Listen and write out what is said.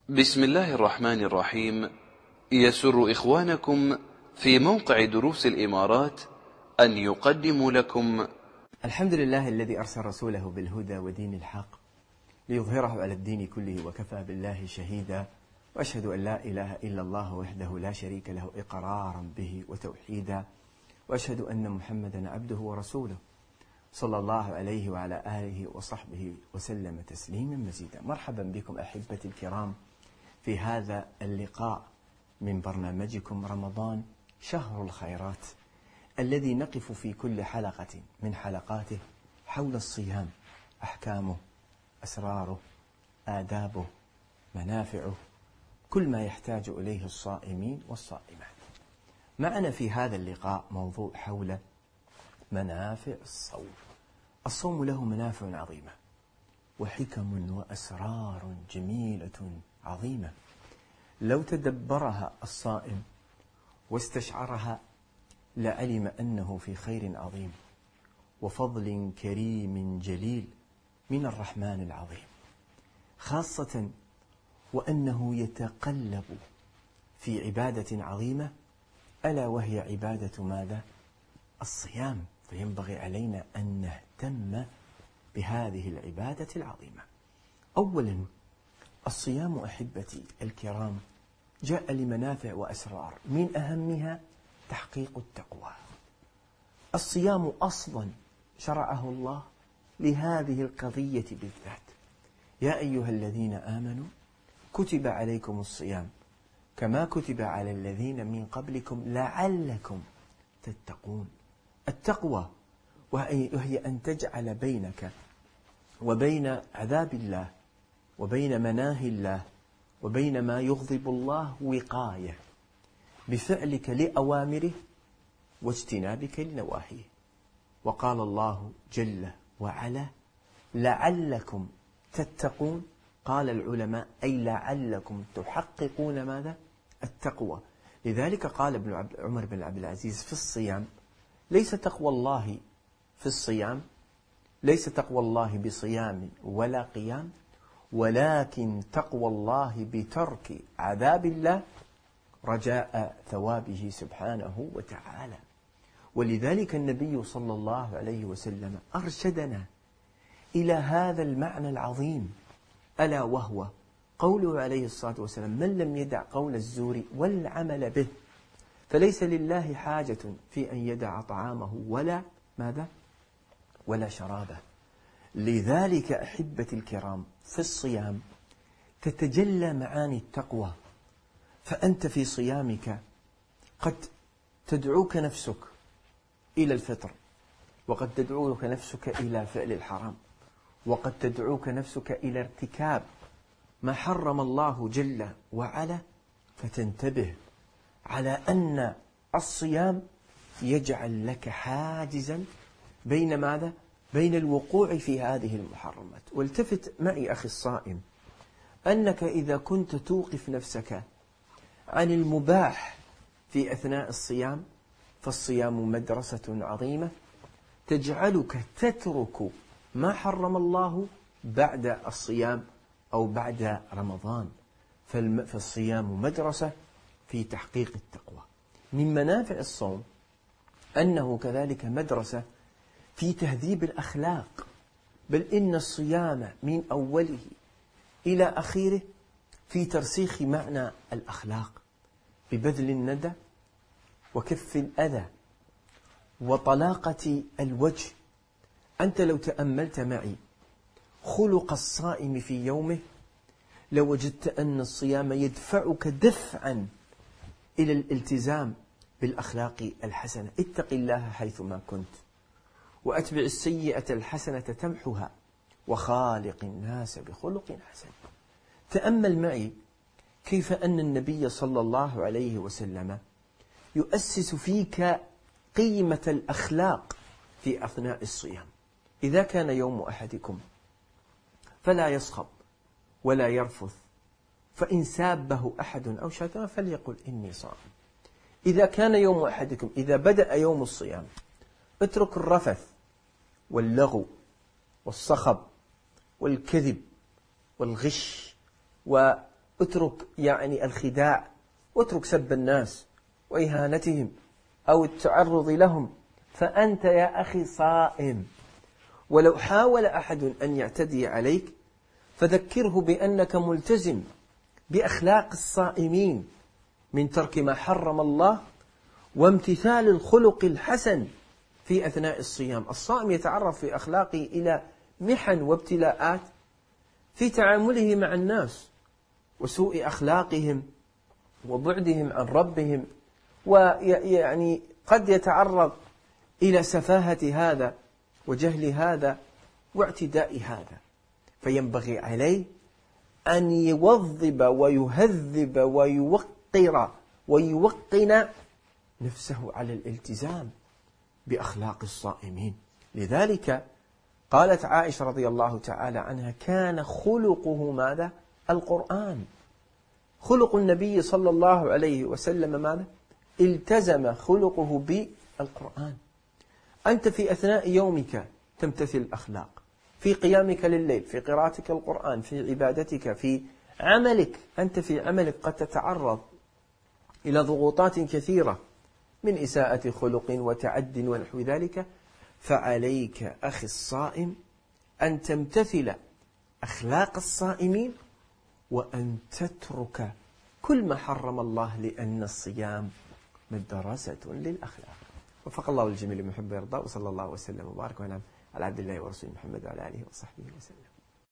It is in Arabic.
بسم الله الرحمن الرحيم. يسر إخوانكم في موقع دروس الإمارات أن يقدموا لكم الحمد لله الذي أرسل رسوله بالهدى ودين الحق ليظهره على الدين كله وكفى بالله شهيدا، وأشهد أن لا إله إلا الله وحده لا شريك له إقرارا به وتوحيدا، وأشهد أن محمدا عبده ورسوله صلى الله عليه وعلى آله وصحبه وسلم تسليما مزيدا. مرحبا بكم أحبتي الكرام في هذا اللقاء من برنامجكم رمضان شهر الخيرات، الذي نقف في كل حلقة من حلقاته حول الصيام، أحكامه، أسراره، آدابه، منافعه، كل ما يحتاج إليه الصائمين والصائمات. معنا في هذا اللقاء موضوع حول منافع الصوم. الصوم له منافع عظيمة وحكم وأسرار جميلة عظيمة، لو تدبرها الصائم واستشعرها لعلم أنه في خير عظيم وفضل كريم جليل من الرحمن العظيم، خاصة وأنه يتقلب في عبادة عظيمة ألا وهي عبادة ماذا؟ الصيام. فينبغي علينا أن نهتم بهذه العبادة العظيمة. أولا، الصيام أحبتي الكرام جاء لمنافع وأسرار، من أهمها تحقيق التقوى. الصيام أصلا شرعه الله لهذه القضية بالذات. يا أيها الذين آمنوا كتب عليكم الصيام كما كتب على الذين من قبلكم لعلكم تتقون. التقوى وهي أن تجعل بينك وبين عذاب الله وبين مناهي الله وبين ما يغضب الله وقاية بفعلك لأوامره واجتنابك لنواهيه. وقال الله جل وعلا لعلكم تتقون، قال العلماء أي لعلكم تحققون ماذا؟ التقوى. لذلك قال ابن عمر بن عبد العزيز في الصيام ليس تقوى الله في الصيام، ليس تقوى الله بصيام ولا قيام، ولكن تقوى الله بترك عذاب الله رجاء ثوابه سبحانه وتعالى. ولذلك النبي صلى الله عليه وسلم أرشدنا إلى هذا المعنى العظيم، ألا وهو قوله عليه الصلاة والسلام من لم يدع قول الزور والعمل به فليس لله حاجة في أن يدع طعامه ولا ماذا؟ ولا شرابه. لذلك أحبتي الكرام في الصيام تتجلى معاني التقوى. فأنت في صيامك قد تدعوك نفسك إلى الفطر، وقد تدعوك نفسك إلى فعل الحرام، وقد تدعوك نفسك إلى ارتكاب ما حرم الله جل وعلا. فتنتبه على أن الصيام يجعل لك حاجزا بين ماذا؟ بين الوقوع في هذه المحرمات. والتفت معي أخي الصائم أنك إذا كنت توقف نفسك عن المباح في أثناء الصيام فالصيام مدرسة عظيمة تجعلك تترك ما حرم الله بعد الصيام أو بعد رمضان. فالصيام مدرسة في تحقيق التقوى. من منافع الصوم أنه كذلك مدرسة في تهذيب الأخلاق، بل إن الصيام من أوله إلى أخيره في ترسيخ معنى الأخلاق ببذل الندى وكف الأذى وطلاقة الوجه. أنت لو تأملت معي خلق الصائم في يومه لوجدت أن الصيام يدفعك دفعا إلى الالتزام بالأخلاق الحسنة. اتق الله حيثما كنت وأتبع السيئة الحسنة تمحها وخالق الناس بخلق حسن. تأمل معي كيف أن النبي صلى الله عليه وسلم يؤسس فيك قيمة الأخلاق في أثناء الصيام. إذا كان يوم أحدكم فلا يصخب ولا يرفث، فإن سابه أحد أو شتمه فليقل إني صائم. إذا كان يوم أحدكم إذا بدأ يوم الصيام اترك الرفث واللغو والصخب والكذب والغش اترك يعني الخداع، واترك سب الناس وإهانتهم أو التعرض لهم، فأنت يا أخي صائم. ولو حاول أحد أن يعتدي عليك فذكره بأنك ملتزم بأخلاق الصائمين من ترك ما حرم الله وامتثال الخلق الحسن في أثناء الصيام. الصائم يتعرف في أخلاقه إلى محن وابتلاءات في تعامله مع الناس وسوء أخلاقهم وبعدهم عن ربهم، ويعني قد يتعرض إلى سفاهة هذا وجهل هذا واعتداء هذا، فينبغي عليه أن يوظب ويهذب ويوقر ويوقن نفسه على الالتزام بأخلاق الصائمين. لذلك قالت عائشة رضي الله تعالى عنها: كان خلقه ماذا؟ القرآن. خلق النبي صلى الله عليه وسلم ماذا؟ التزم خلقه بالقرآن. أنت في أثناء يومك تمتثل الأخلاق، في قيامك لليل، في قراءتك القرآن، في عبادتك، في عملك. أنت في عملك قد تتعرض إلى ضغوطات كثيرة من إساءة خلق وتعد ونحو ذلك، فعليك أخي الصائم أن تمتثل أخلاق الصائمين وأن تترك كل ما حرم الله، لأن الصيام مدرسة للأخلاق. وفق الله الجميع لمحب يرضى، وصلى الله وسلم وبارك ونعم على عبد الله ورسوله محمد وعلى آله وصحبه وسلم.